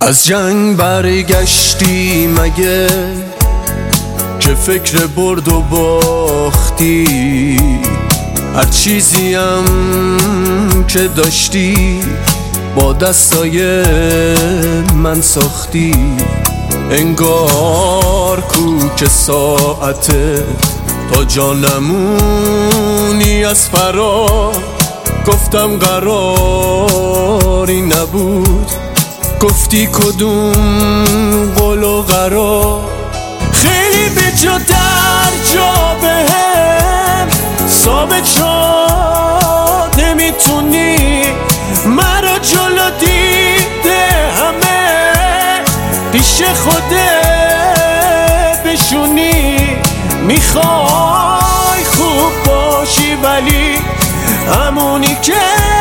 از جنگ برگشتی مگه که فکر برد و باختی؟ هر چیزیم که داشتی با دستای من ساختی. انگار کوک ساعته تا جانمونی از فرار. گفتم قراری نبود، گفتی کدوم قول و قرار. خیلی به جا در جا بهم ثابت شد نمیتونی مرا جلو دیده همه پیش خودت بشونی. میخوای خوب باشی ولی همونی که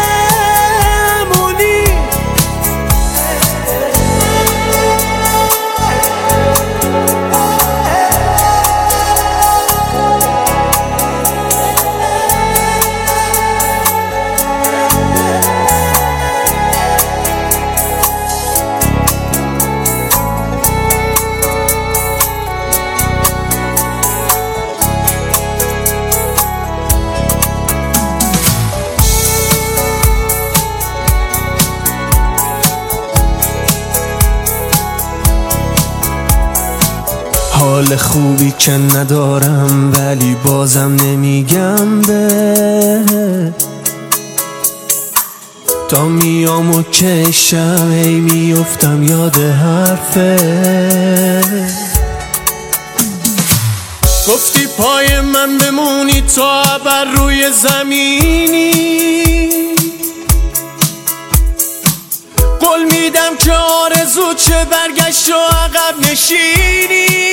حال خوبی که ندارم ولی بازم نمیگم به تا میام و کشم ای میفتم یاد حرفه. گفتی پای من بمونی تا ابر روی زمینی. قول میدم که آرزو چه برگشت و عقب نشینی.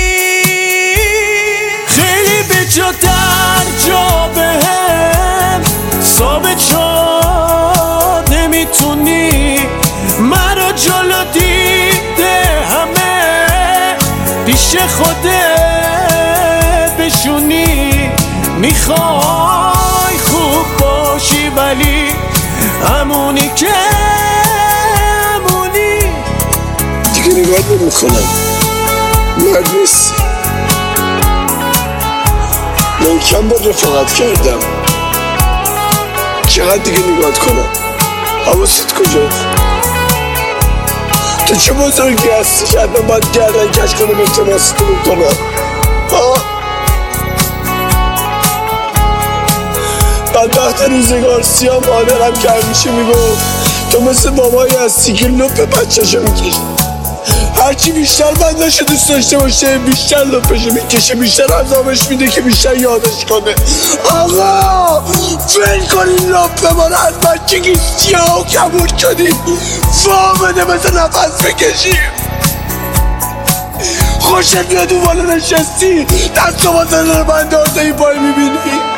خیلی به جا در جا بهم ثابت شد نمیتونی مرا جلو دیده همه پیش خودت بشونی. میخوای خوب باشی ولی همونی که دیگه نگاهت نمی‌کنم، مرد نیستی. من کم با رفاقت کردم، چقدر دیگه نگاهت کنم؟ حواست کجاست؟ تو چه بزرگی هستی که حتما باید گردن کش کنم التماست رو کنم؟ بدبخت روزگار سیاه مادرم که همیشه میگفت تو مثل بابایی هستی که لپ بچه‌شو میکشی. هرچی بیشتر بندشو دوست داشته باشه بیشتر لپشو میکشه، بیشتر عذابش میده که بیشتر یادش کنه. آقا فیل کنین لپ ما رو از بچگی سیاه و کبود شدیم، فامده مثل نفس بکشیم. خوشت میاد اون بالا نشستی دست و بازن رو بنده آزایی پای میبینی.